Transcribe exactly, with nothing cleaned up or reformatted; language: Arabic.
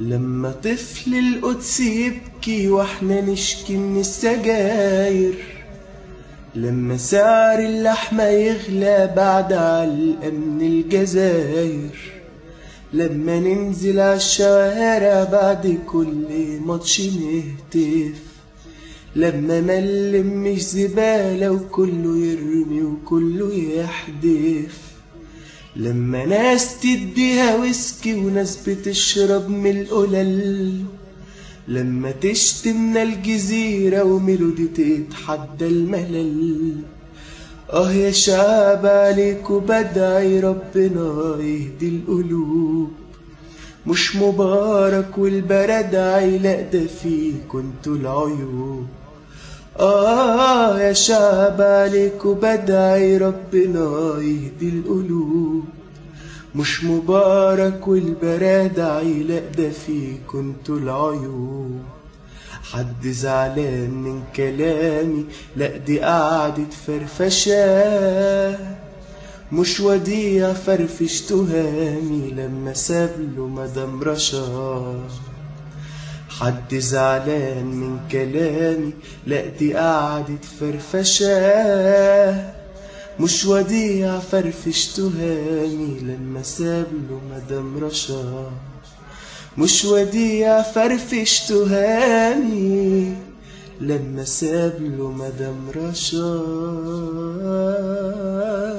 لما طفل القدس يبكي واحنا نشكي من السجاير، لما سعر اللحمة يغلى بعد علقة من الجزاير، لما ننزل عالشوارع بعد كل ماتش نهتف، لما ملمش زبالة وكله يرمي وكله يحدف، لما ناس تديها ويسكي وناس بتشرب من القلل، لما تشتمنا الجزيرة وميلودي تتحدى الملل. اه يا شعب عليكوا بدعي ربنا يهدي القلوب، مش مبارك والبردعي لأ ده فيكوا انتوا العيوب. آه يا شعب عليكوا بدعي ربنا يهدي القلوب، مش مبارك والبرادعي لأ ده فيكوا انتوا العيوب. حد زعلان من كلامي؟ لأ دي قعدة فرفشة، مش وديع فرفش تهامي لما سابله مدام رشا. حد زعلان من كلامي؟ لأ دي قعدة فرفشة، مش وديع فرفش تهامي لما سابله مدام رشا. مش وديع فرفش تهامي لما سابله مدام رشا.